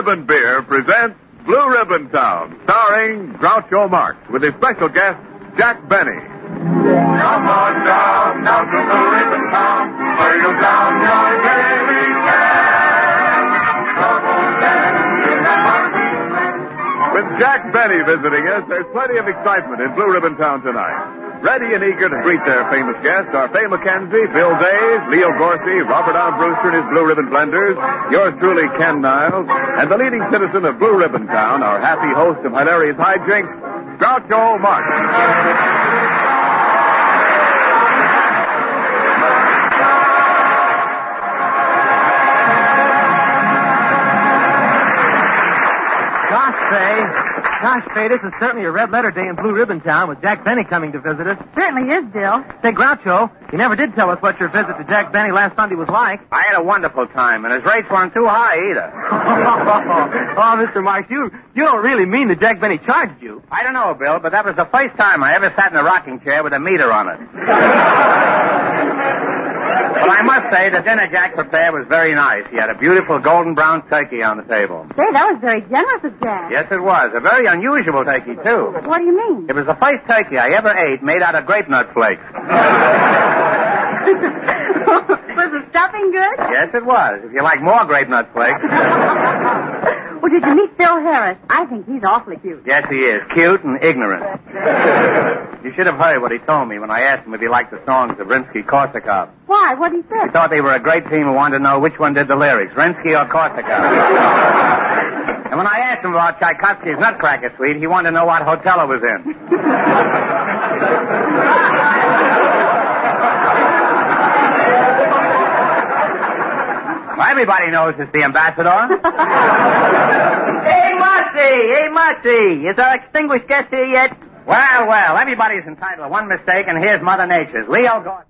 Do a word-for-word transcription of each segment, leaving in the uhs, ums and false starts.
Ribbon Beer presents Blue Ribbon Town, starring Groucho Marx, with his special guest, Jack Benny. Come on down, down to Blue Ribbon Town, where you'll down your daily cash. Trouble then in the marketplace. With Jack Benny visiting us, there's plenty of excitement in Blue Ribbon Town tonight. Ready and eager to greet their famous guests are Fay McKenzie, Bill Days, Leo Gorsey, Robert R. Brewster and his Blue Ribbon Blenders, yours truly, Ken Niles, and the leading citizen of Blue Ribbon Town, our happy host of hilarious hijinks, Groucho Marx. Gosh, Fay. Gosh, Fay, this is certainly a red letter day in Blue Ribbon Town with Jack Benny coming to visit us. Certainly is, Bill. Say, Groucho, you never did tell us what your visit to Jack Benny last Sunday was like. I had a wonderful time, and his rates weren't too high either. Oh, Mister Marx, you, you don't really mean that Jack Benny charged you. I don't know, Bill, but that was the first time I ever sat in a rocking chair with a meter on it. But I must say, the dinner Jack prepared was very nice. He had a beautiful golden brown turkey on the table. Say, that was very generous of Jack. Yes, it was. A very unusual turkey, too. What do you mean? It was the first turkey I ever ate made out of grape nut flakes. Was the stuffing good? Yes, it was. If you like more grape nut flakes. Well, did you meet Phil Harris? I think he's awfully cute. Yes, he is. Cute and ignorant. You should have heard what he told me when I asked him if he liked the songs of Rimsky-Korsakov. Why? What did he say? He thought they were a great team and wanted to know which one did the lyrics, Rimsky or Korsakov. And when I asked him about Tchaikovsky's Nutcracker Suite, he wanted to know what hotel it was in. Well, everybody knows it's the ambassador. Hey, Marcy! Hey, Marcy! Is our extinguished guest here yet? Well, well, everybody's entitled to one mistake, and here's Mother Nature's. Leo Gorsey.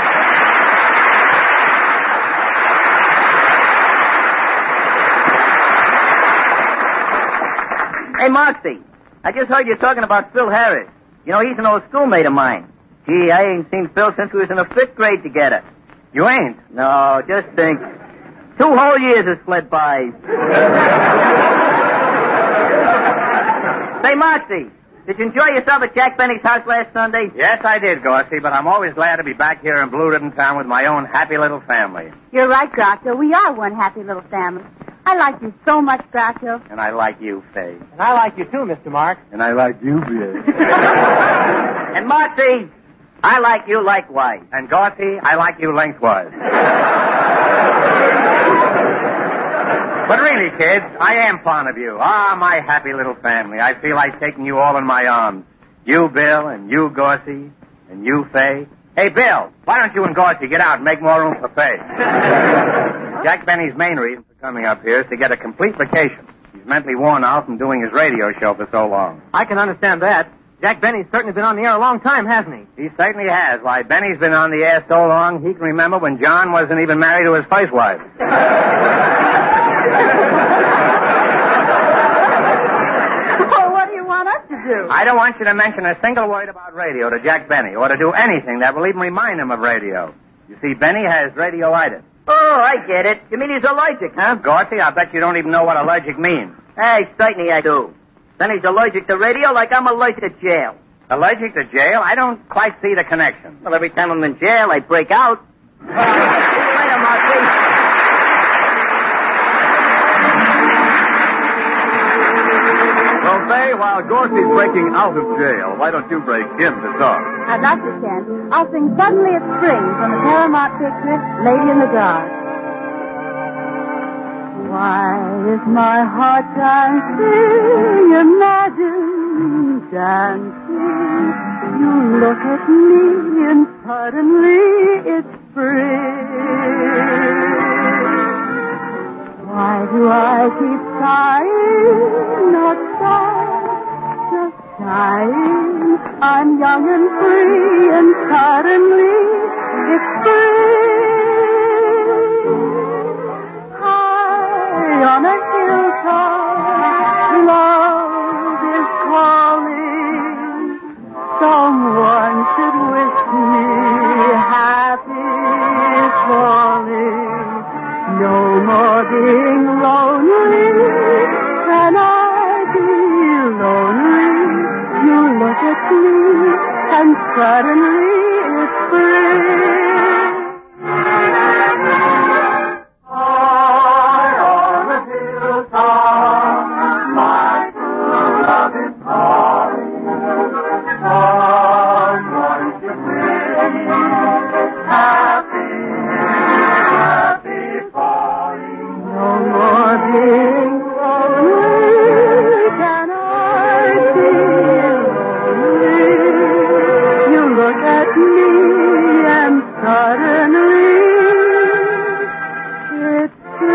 Hey, Marcy, I just heard you talking about Phil Harris. You know, he's an old schoolmate of mine. Gee, I ain't seen Phil since we was in the fifth grade together. You ain't? No, just think. Two whole years has fled by. Say, Marcy, did you enjoy yourself at Jack Benny's house last Sunday? Yes, I did, Gorsey, but I'm always glad to be back here in Blue Ribbon Town with my own happy little family. You're right, Groucho. We are one happy little family. I like you so much, Groucho. And I like you, Fay. And I like you too, Mister Marx. And I like you, Bill. And Marcy, I like you likewise. And Gorsey, I like you lengthwise. But really, kids, I am fond of you. Ah, my happy little family. I feel like taking you all in my arms. You, Bill, and you, Gorsey, and you, Fay. Hey, Bill, why don't you and Gorsey get out and make more room for Fay? Jack Benny's main reason for coming up here is to get a complete vacation. He's mentally worn out from doing his radio show for so long. I can understand that. Jack Benny's certainly been on the air a long time, hasn't he? He certainly has. Why, Benny's been on the air so long, he can remember when John wasn't even married to his first wife. Well, what do you want us to do? I don't want you to mention a single word about radio to Jack Benny, or to do anything that will even remind him of radio. You see, Benny has radioitis. Oh, I get it. You mean he's allergic, huh? Gorsey, I bet you don't even know what allergic means. Hey, certainly I do. Then he's allergic to radio like I'm allergic to jail. Allergic to jail? I don't quite see the connection. Well, every time I'm in jail, I break out. See you later, Marcy. Well, Fay, while Gorsey's breaking out of jail, why don't you break into song? I'd like to, Ken. I'll sing Suddenly It's Spring from the Paramount picture, Lady in the Dark. Why is my heart dancing, imagine dancing? You look at me and suddenly it's spring. Why do I keep sighing, not sighing, just sighing? I'm young and free and suddenly it's spring. High on a hilltop, love is calling. Someone should wish me happy falling. No more being lonely. suddenly it's thrill. High on the hilltop, my true love is calling. Someone to bring happy, happy falling. No more being lonely can I feel lonely. You look at me and suddenly it's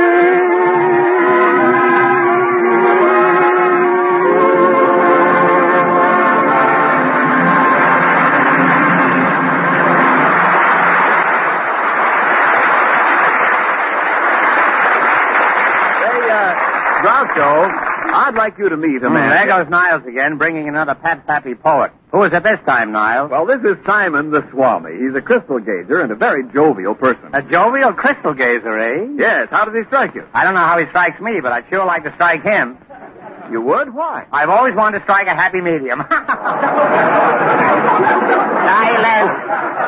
Hey, uh, Groucho, I'd like you to meet a man. There goes Niles again, bringing another pat-pappy poet. Who is it this time, Niles? Well, this is Simon the Swami. He's a crystal gazer and a very jovial person. A jovial crystal gazer, eh? Yes, how does he strike you? I don't know how he strikes me, but I'd sure like to strike him. You would? Why? I've always wanted to strike a happy medium. Silence!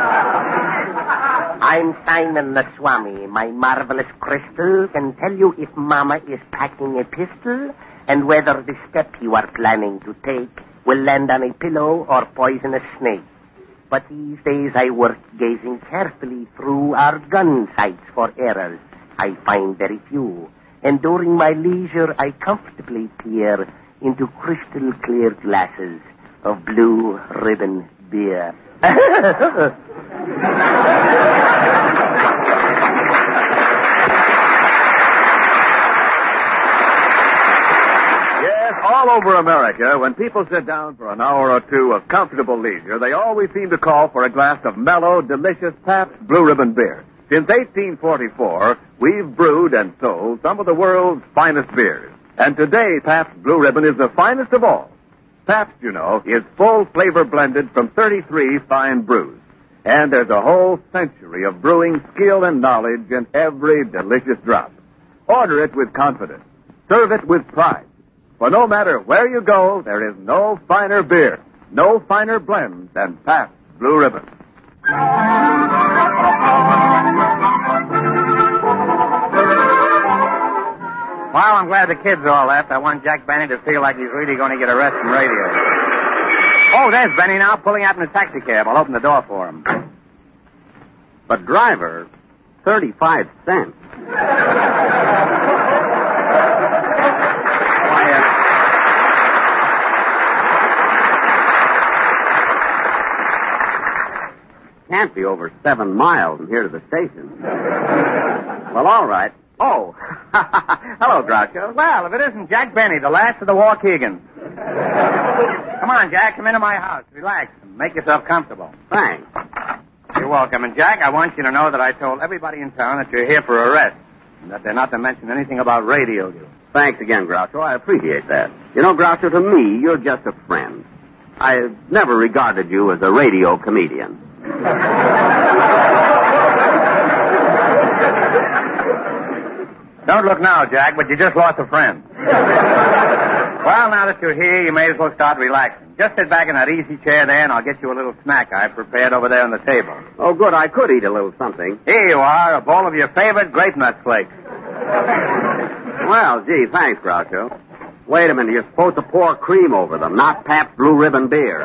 I'm Simon the Swami. My marvelous crystal can tell you if Mama is packing a pistol and whether the step you are planning to take will land on a pillow or poison a snake. But these days I work gazing carefully through our gun sights for errors. I find very few. And during my leisure, I comfortably peer into crystal clear glasses of blue ribbon beer. Yes, all over America, when people sit down for an hour or two of comfortable leisure, they always seem to call for a glass of mellow, delicious Pabst Blue Ribbon beer. Since eighteen forty-four, we've brewed and sold some of the world's finest beers. And today, Pabst Blue Ribbon is the finest of all. Pabst, you know, is full flavor blended from thirty-three fine brews. And there's a whole century of brewing skill and knowledge in every delicious drop. Order it with confidence. Serve it with pride. For no matter where you go, there is no finer beer, no finer blend than Pabst Blue Ribbon. Well, I'm glad the kids all left. I want Jack Benny to feel like he's really going to get a rest from radio. Oh, there's Benny now, pulling out in a taxi cab. I'll open the door for him. But, driver, thirty-five cents. Why, uh... Can't be over seven miles from here to the station. Well, all right. Oh, hello, Groucho. Well, if it isn't Jack Benny, the last of the Waukegans. Come on, Jack, come into my house. Relax and make yourself comfortable. Thanks. You're welcome. And, Jack, I want you to know that I told everybody in town that you're here for a rest, and that they're not to mention anything about radio you. Thanks again, Groucho. I appreciate that. You know, Groucho, to me, you're just a friend. I've never regarded you as a radio comedian. Don't look now, Jack, but you just lost a friend. Well, now that you're here, you may as well start relaxing. Just sit back in that easy chair there, and I'll get you a little snack I've prepared over there on the table. Oh, good. I could eat a little something. Here you are, a bowl of your favorite grape nut flakes. Well, gee, thanks, Groucho. Wait a minute. You're supposed to pour cream over them, not Pabst Blue Ribbon beer.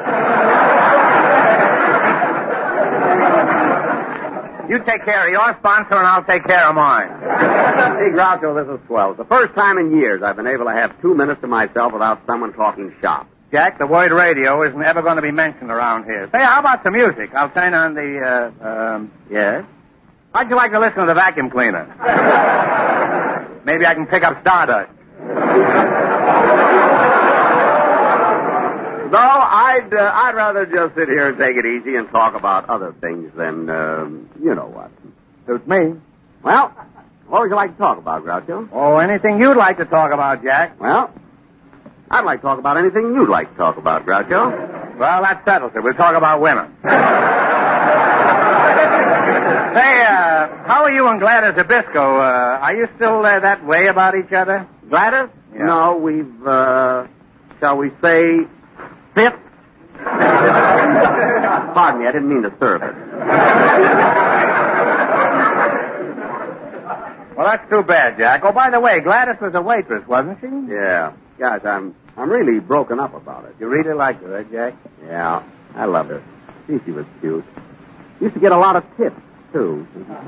You take care of your sponsor, and I'll take care of mine. Hey, Groucho, this is swell. It's the first time in years I've been able to have two minutes to myself without someone talking shop. Jack, the word radio isn't ever going to be mentioned around here. Say, how about some music? I'll turn on the, uh, um, yes? How'd you like to listen to the vacuum cleaner? Maybe I can pick up Stardust. No, I'd uh, I'd rather just sit here and take it easy and talk about other things than, um, you know what. Suits me. Well, what would you like to talk about, Groucho? Oh, anything you'd like to talk about, Jack. Well, I'd like to talk about anything you'd like to talk about, Groucho. Well, that settles it. We'll talk about women. Say, uh, how are you and Gladys Zabisco? Uh, are you still uh, that way about each other? Gladys? Yeah. No, we've, uh, shall we say, fifth? Pardon me, I didn't mean to serve it. Well, that's too bad, Jack. Oh, by the way, Gladys was a waitress, wasn't she? Yeah. Guys, I'm I'm really broken up about it. You really liked her, eh, Jack? Yeah. I love her. See, she was cute. Used to get a lot of tips, too.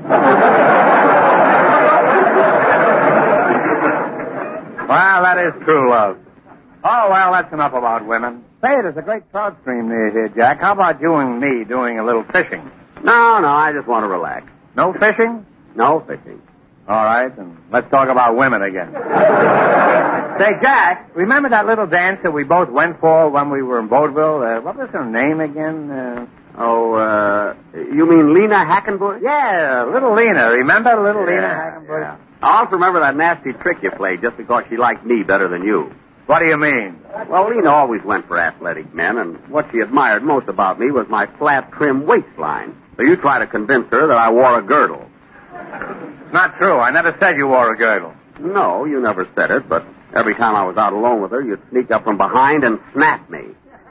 Well, that is true love. Oh, well, that's enough about women. Say, there's a great trout stream near here, Jack. How about you and me doing a little fishing? No, no, I just want to relax. No fishing? No fishing. All right, and let's talk about women again. Say, Jack, remember that little dance that we both went for when we were in Vaudeville? Uh, what was her name again? Uh... Oh, uh, you mean Lena Hackenbush? Yeah, little Lena. Remember little yeah, Lena Hackenbush? Yeah. I also remember that nasty trick you played just because she liked me better than you. What do you mean? Well, Lena always went for athletic men, and what she admired most about me was my flat, trim waistline. So you try to convince her that I wore a girdle. It's not true. I never said you wore a girdle. No, you never said it, but every time I was out alone with her, you'd sneak up from behind and snap me.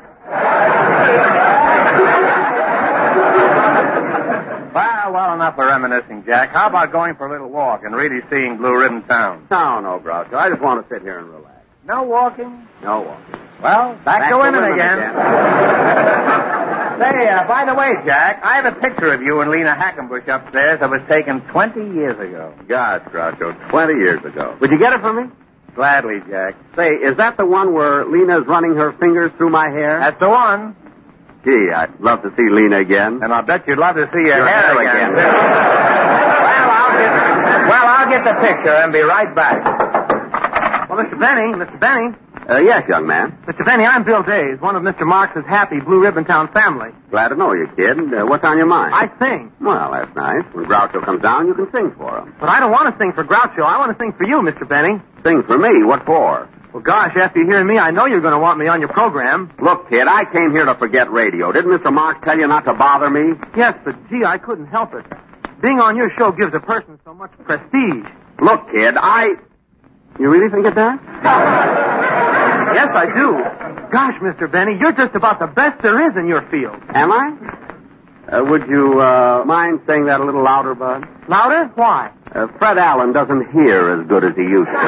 Well, well, enough of reminiscing, Jack. How about going for a little walk and really seeing Blue Ribbon Town? No, no, Groucho. I just want to sit here and relax. No walking? No walking. Well, back, Back to, to women, women again. again. Say, uh, by the way, Jack, I have a picture of you and Lena Hackenbush upstairs that was taken twenty years ago. Gosh, Groucho, twenty years ago. Would you get it for me? Gladly, Jack. Say, is that the one where Lena's running her fingers through my hair? That's the one. Gee, I'd love to see Lena again. And I'll bet you'd love to see your, Your hair, hair again. again. well, I'll get, well, I'll get the picture and be right back. Well, Mister Benny, Mister Benny. Uh, yes, young man. Mister Benny, I'm Bill Days, one of Mister Marks's happy Blue Ribbon Town family. Glad to know you, kid. Uh, what's on your mind? I sing. Well, that's nice. When Groucho comes down, you can sing for him. But I don't want to sing for Groucho. I want to sing for you, Mister Benny. Sing for me? What for? Well, gosh, after you hearing me, I know you're going to want me on your program. Look, kid, I came here to forget radio. Didn't Mister Marks tell you not to bother me? Yes, but gee, I couldn't help it. Being on your show gives a person so much prestige. Look, kid, I... You really think it does? Yes, I do. Gosh, Mister Benny, you're just about the best there is in your field. Am I? Uh, would you uh, mind saying that a little louder, Bud? Louder? Why? Uh, Fred Allen doesn't hear as good as he used to.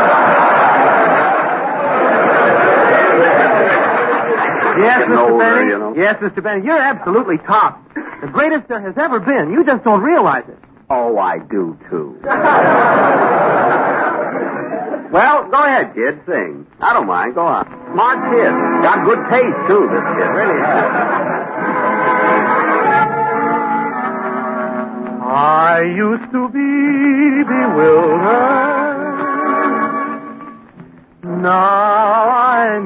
Yes, Getting Mister older, Benny. you know. Yes, Mister Benny, you're absolutely top. The greatest there has ever been. You just don't realize it. Oh, I do, too. Well, go ahead, kid. Sing. I don't mind. Go on. Smart kid. Got good taste, too, this kid. Really has. I used to be bewildered. Now I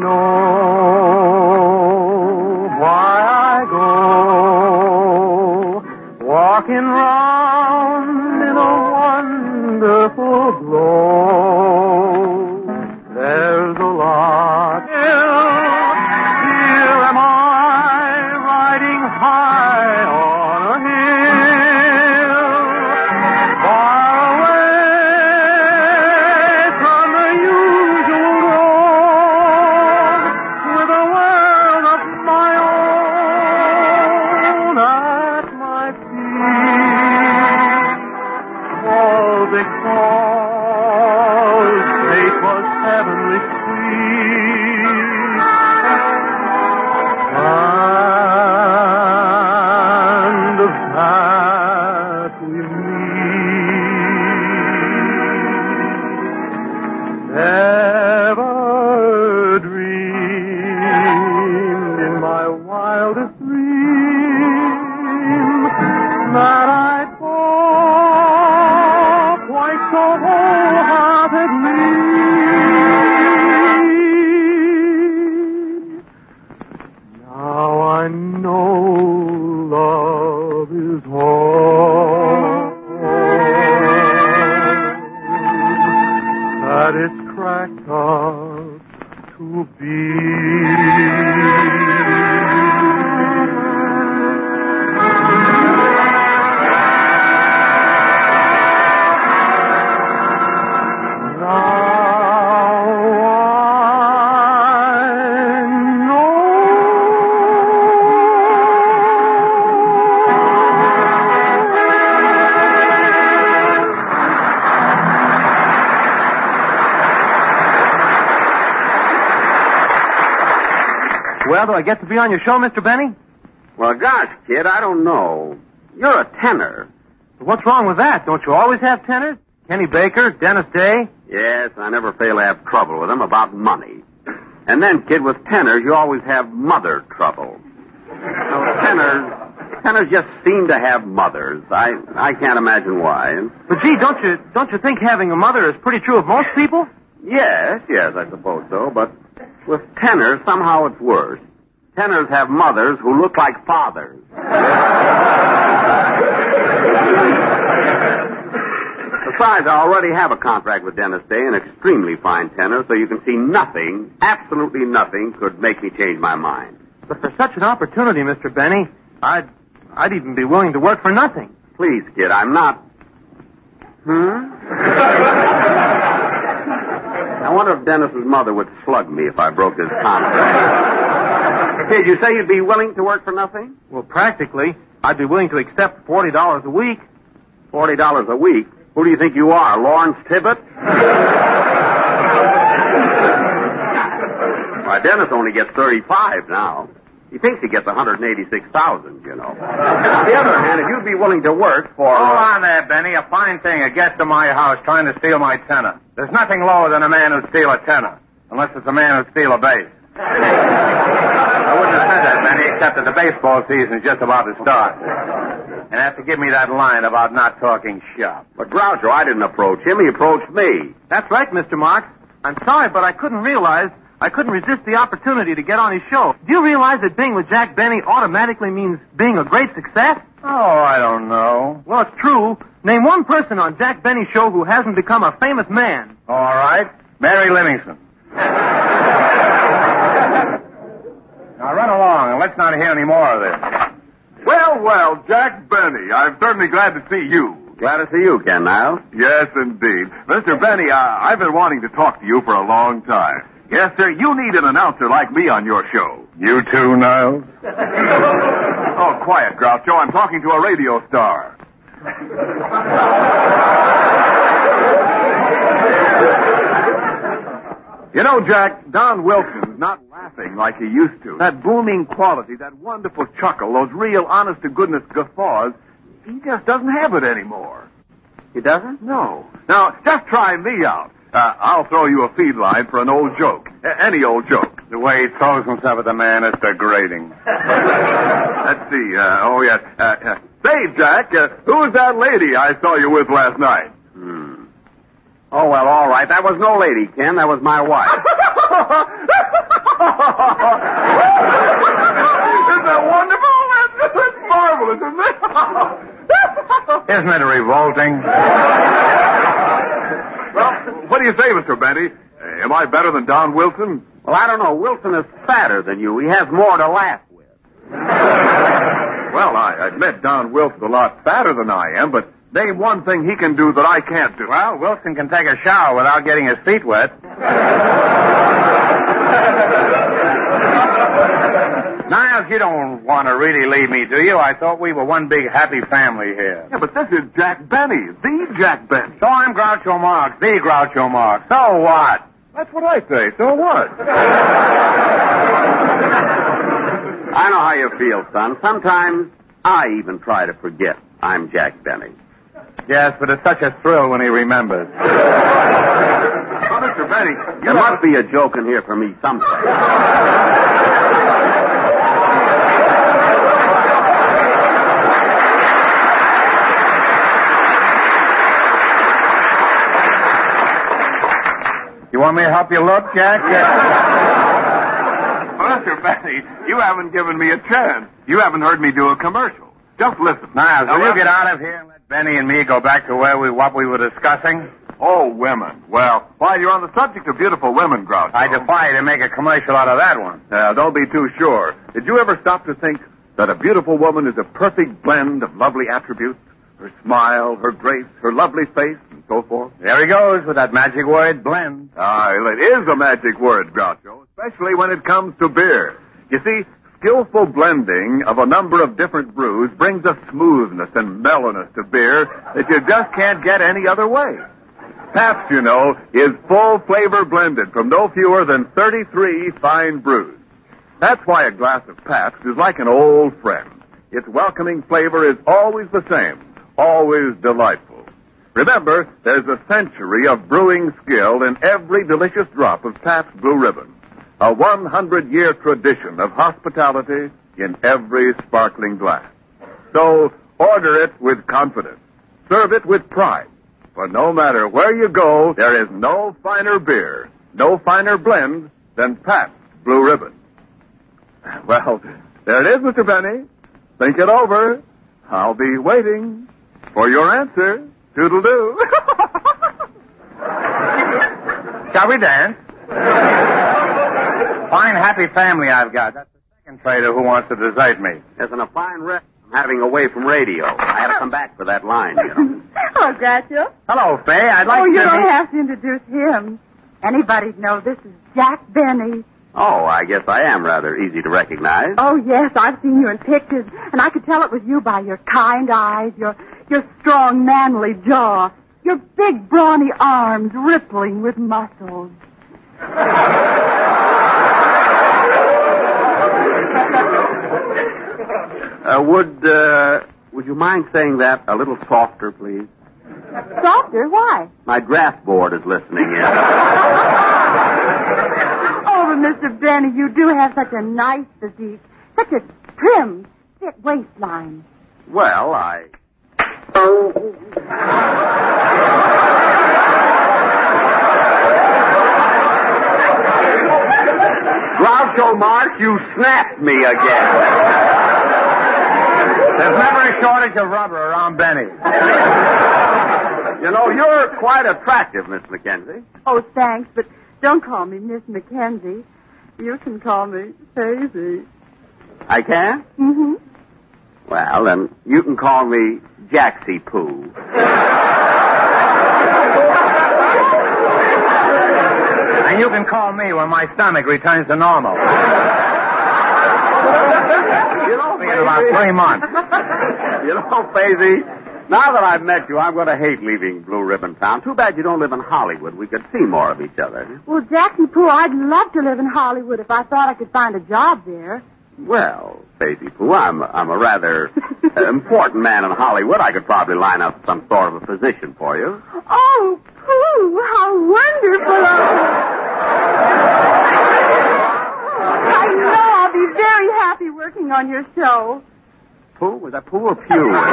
know why I go walking round in a wonderful glow. There's a lot. Here am I riding high on a hill, far away from the usual road, with a world of my own at my feet. All because Well, do I get to be on your show, Mister Benny? Well, gosh, kid, I don't know. You're a tenor. What's wrong with that? Don't you always have tenors? Kenny Baker, Dennis Day? Yes, I never fail to have trouble with them about money. And then, kid, with tenors, you always have mother trouble. So tenors, tenors just seem to have mothers. I, I can't imagine why. But gee, don't you, don't you think having a mother is pretty true of most people? Yes, yes, I suppose so. But with tenors, somehow it's worse. Tenors have mothers who look like fathers. Besides, I already have a contract with Dennis Day, an extremely fine tenor, so you can see nothing, absolutely nothing, could make me change my mind. But for such an opportunity, Mister Benny, I'd, I'd even be willing to work for nothing. Please, kid, I'm not... Hmm? I wonder if Dennis's mother would slug me if I broke his contract. Kid, you say you'd be willing to work for nothing? Well, practically, I'd be willing to accept forty dollars a week. Forty dollars a week? Who do you think you are, Lawrence Tibbett? Why, Dennis only gets thirty-five now. He thinks he gets one hundred eighty-six thousand, you know. On the other hand, if you'd be willing to work for... Hold on there, Benny. A fine thing. A guest to my house trying to steal my tenor. There's nothing lower than a man who'd steal a tenor. Unless it's a man who'd steal a bass. I wouldn't have said that, Benny, except that the baseball season's just about to start. And have to give me that line about not talking shop. But Groucho, I didn't approach him. He approached me. That's right, Mister Marks. I'm sorry, but I couldn't realize... I couldn't resist the opportunity to get on his show. Do you realize that being with Jack Benny automatically means being a great success? Oh, I don't know. Well, it's true. Name one person on Jack Benny's show who hasn't become a famous man. All right. Mary Livingston. Now run along, and let's not hear any more of this. Well, well, Jack Benny, I'm certainly glad to see you. Glad to see you, Ken Niles. Yes, indeed. Mister Benny, uh, I've been wanting to talk to you for a long time. Yes, sir, you need an announcer like me on your show. You too, Niles? Oh, quiet, Groucho. I'm talking to a radio star. You know, Jack, Don Wilson's not laughing like he used to. That booming quality, that wonderful chuckle, those real honest-to-goodness guffaws, he just doesn't have it anymore. He doesn't? No. Now, just try me out. Uh, I'll throw you a feed line for an old joke. A- any old joke. The way he throws himself at the man is degrading. Let's see. Uh, oh, yes. Uh, uh, say, Jack, uh, who was that lady I saw you with last night? Hmm. Oh, well, all right. That was no lady, Ken. That was my wife. Isn't that wonderful? That's, that's marvelous, isn't it? Isn't it revolting? Well, what do you say, Mister Benny? Uh, am I better than Don Wilson? Well, I don't know. Wilson is fatter than you. He has more to laugh with. Well, I admit Don Wilson's a lot fatter than I am, but name one thing he can do that I can't do. Well, Wilson can take a shower without getting his feet wet. Niles, you don't want to really leave me, do you? I thought we were one big happy family here. Yeah, but this is Jack Benny, the Jack Benny. So I'm Groucho Marx, the Groucho Marx. So what? That's what I say. So what? I know how you feel, son. Sometimes I even try to forget I'm Jack Benny. Yes, but it's such a thrill when he remembers. Well, Mister Benny, There must be a joke in here for me someplace. You want me to help you look, Jack? Well, Mister Benny, you haven't given me a chance. You haven't heard me do a commercial. Just listen. Niles, will Now, you get out of here and let Benny and me go back to where we what we were discussing? Oh, women. Well, while you're on the subject of beautiful women, Groucho. I defy you to make a commercial out of that one. Uh, don't be too sure. Did you ever stop to think that a beautiful woman is a perfect blend of lovely attributes? Her smile, her grace, her lovely face, and so forth. There he goes with that magic word, blend. Ah, it is a magic word, Groucho, especially when it comes to beer. You see, skillful blending of a number of different brews brings a smoothness and mellowness to beer that you just can't get any other way. Pabst, you know, is full flavor blended from no fewer than thirty-three fine brews. That's why a glass of Pabst is like an old friend. Its welcoming flavor is always the same, always delightful. Remember, there's a century of brewing skill in every delicious drop of Pabst Blue Ribbon. A hundred year tradition of hospitality in every sparkling glass. So, order it with confidence. Serve it with pride. For no matter where you go, there is no finer beer, no finer blend than Pabst Blue Ribbon. Well, there it is, Mister Benny. Think it over. I'll be waiting for your answer. Toodle-doo. Shall we dance? Fine, happy family I've got. That's the second trader who wants to desert me. Isn't a fine rest I'm having away from radio. I had to come back for that line, you know. Hello, Groucho. Hello, Fay. I'd like Oh, to... you don't have to introduce him. Anybody'd know this is Jack Benny. Oh, I guess I am rather easy to recognize. Oh, yes, I've seen you in pictures, and I could tell it was you by your kind eyes, your your strong, manly jaw, your big, brawny arms rippling with muscles. Uh, would, uh, would you mind saying that a little softer, please? Softer? Why? My draft board is listening in. Oh, but Mister Benny, you do have such a nice physique, such a trim, fit waistline. Well, I... Groucho Marx, you snapped me again. There's never a shortage of rubber around Benny. You know, you're quite attractive, Miss Mackenzie. Oh, thanks, but don't call me Miss Mackenzie. You can call me Daisy. I can? Mm-hmm. Well, then, you can call me Jaxie Poo. And you can call me when my stomach returns to normal. You know, In about three months. You know, Faisy, now that I've met you, I'm going to hate leaving Blue Ribbon Town. Too bad you don't live in Hollywood. We could see more of each other. Well, Jackie Poo, I'd love to live in Hollywood if I thought I could find a job there. Well, Faisy Poo, I'm, I'm a rather uh, important man in Hollywood. I could probably line up some sort of a position for you. Oh, Pooh, how wonderful. I know I'll be very happy working on your show. Pooh? Was that Pooh or Pew? P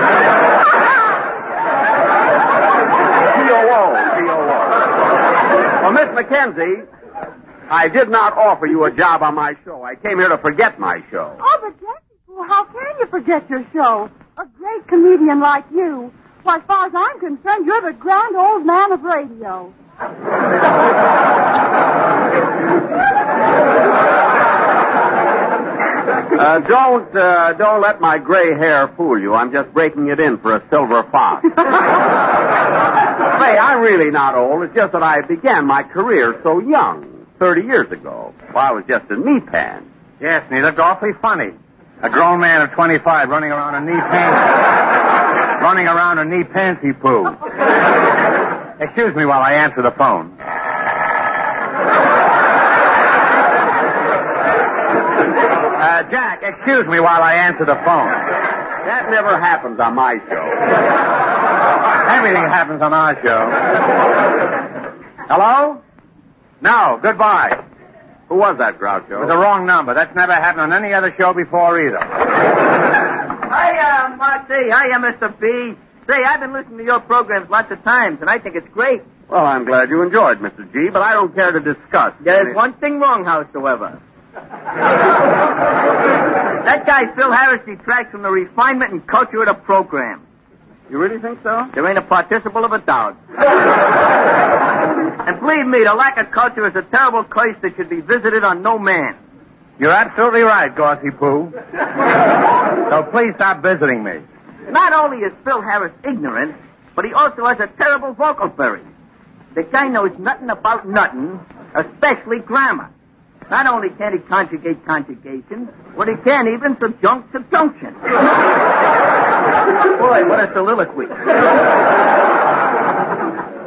O O. P O O. Well, Miss Mackenzie, I did not offer you a job on my show. I came here to forget my show. Oh, but Jackie Poo, how can you forget your show? A great comedian like you. Why, as far as I'm concerned, you're the grand old man of radio. Uh, don't, uh, don't let my gray hair fool you. I'm just breaking it in for a silver fox. Say, I'm really not old. It's just that I began my career so young, thirty years ago, while I was just in knee pants. Yes, and he looked awfully funny. A grown man of twenty-five running around a knee pants. running around a knee pantsy poo. Excuse me while I answer the phone. Uh, Jack, excuse me while I answer the phone. That never happens on my show. Everything happens on our show. Hello? No, goodbye. Who was that, Groucho? It was the wrong number. That's never happened on any other show before either. Hiya, Marcy. Hiya, Mister B. Say, I've been listening to your programs lots of times, and I think it's great. Well, I'm glad you enjoyed, Mister G, but I don't care to discuss. There's one thing wrong, howsoever. That guy, Phil Harris, detracts from the refinement and culture of the program. You really think so? There ain't a participle of a doubt. And believe me, the lack of culture is a terrible curse that should be visited on no man. You're absolutely right, Gorsey Poo. So please stop visiting me. Not only is Phil Harris ignorant, but he also has a terrible vocal berry. The guy knows nothing about nothing, especially grammar. Not only can't he conjugate conjugation, but he can't even subjunct subjunction. Boy, what a soliloquy.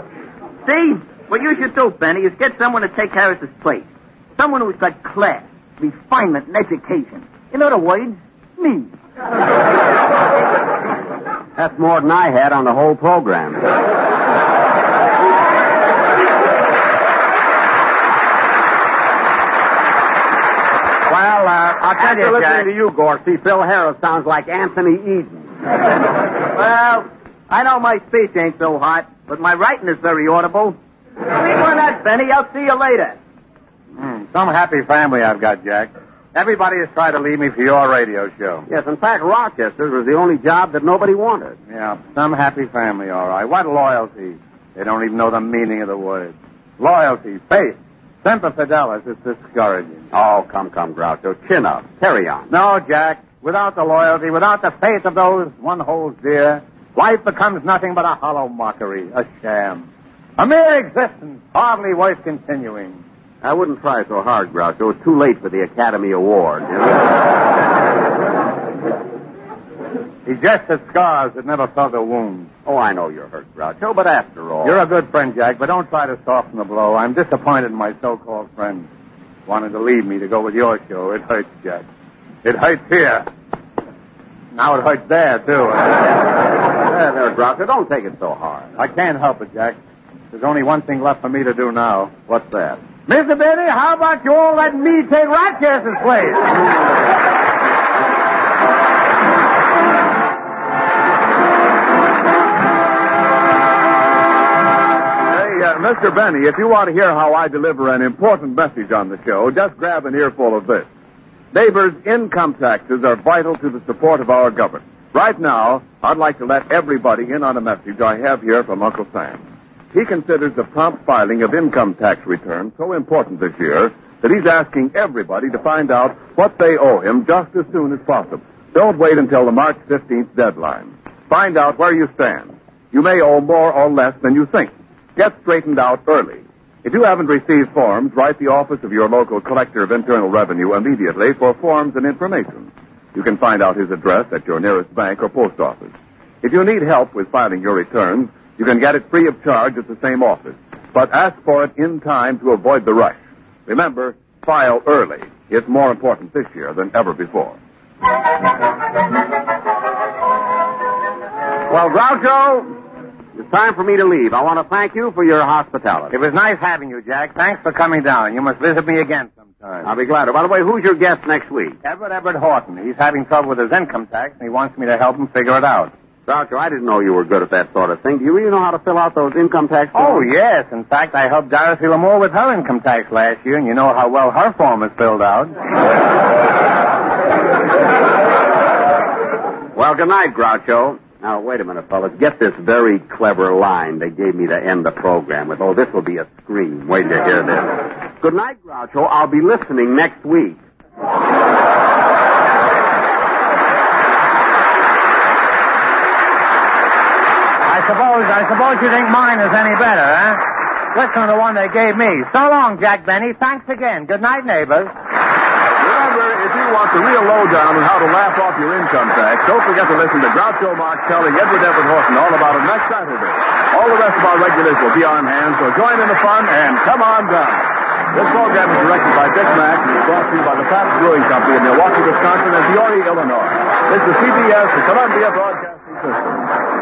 See, what you should do, Benny, is get someone to take Harris's place. Someone who's got class, refinement, and education. In other words, me. That's more than I had on the whole program. Well, uh, I'll tell After you, listening Jack. to you, Gorsey, Phil Harris sounds like Anthony Eden. Well, I know my speech ain't so hot, but my writing is very audible. Sleep on that, Benny. I'll see you later. Hmm, some happy family I've got, Jack. Everybody has tried to leave me for your radio show. Yes, in fact, Rochester's was the only job that nobody wanted. Yeah, some happy family, all right. What loyalty? They don't even know the meaning of the word. Loyalty, faith, semper fidelis, it's discouraging. Oh, come, come, Groucho. Chin up. Carry on. No, Jack. Without the loyalty, without the faith of those one holds dear, life becomes nothing but a hollow mockery, a sham. A mere existence, hardly worth continuing. I wouldn't try so hard, Groucho. It's too late for the Academy Award. He just at scars that never felt a wound. Oh, I know you're hurt, Groucho, but after all... You're a good friend, Jack, but don't try to soften the blow. I'm disappointed in my so-called friend. Wanted to leave me to go with your show. It hurts, Jack. It hurts here. Now it hurts there, too. There, there, Groucho. Don't take it so hard. I can't help it, Jack. There's only one thing left for me to do now. What's that? Mister Benny, how about you all let me take Rochester's place? Hey, uh, Mister Benny, if you want to hear how I deliver an important message on the show, just grab an earful of this. Neighbors, income taxes are vital to the support of our government. Right now, I'd like to let everybody in on a message I have here from Uncle Sam. He considers the prompt filing of income tax returns so important this year that he's asking everybody to find out what they owe him just as soon as possible. Don't wait until the March fifteenth deadline. Find out where you stand. You may owe more or less than you think. Get straightened out early. If you haven't received forms, write the office of your local collector of internal revenue immediately for forms and information. You can find out his address at your nearest bank or post office. If you need help with filing your returns, you can get it free of charge at the same office. But ask for it in time to avoid the rush. Remember, file early. It's more important this year than ever before. Well, Groucho, it's time for me to leave. I want to thank you for your hospitality. It was nice having you, Jack. Thanks for coming down. You must visit me again sometime. I'll be glad to. By the way, who's your guest next week? Everett Everett Horton. He's having trouble with his income tax, and he wants me to help him figure it out. Groucho, I didn't know you were good at that sort of thing. Do you really know how to fill out those income tax Oh, forms? yes. In fact, I helped Dorothy Lamour with her income tax last year, and you know how well her form is filled out. Well, good night, Groucho. Now, wait a minute, fellas. Get this very clever line they gave me to end the program with. Oh, this will be a scream. Wait till you hear this. Good night, Groucho. I'll be listening next week. I suppose, I suppose you think mine is any better, huh? Listen to the one they gave me. So long, Jack Benny. Thanks again. Good night, neighbors. Remember, if you want the real lowdown on how to laugh off your income tax, don't forget to listen to Groucho Marx telling Edward Everett Horton all about it next Saturday. All the rest of our regulars will be on hand, so join in the fun and come on down. This program is directed by Dick Mack and is brought to you by the Pabst Brewing Company in Milwaukee, Wisconsin and Peoria, Illinois. This is C B S, the Columbia Broadcasting System.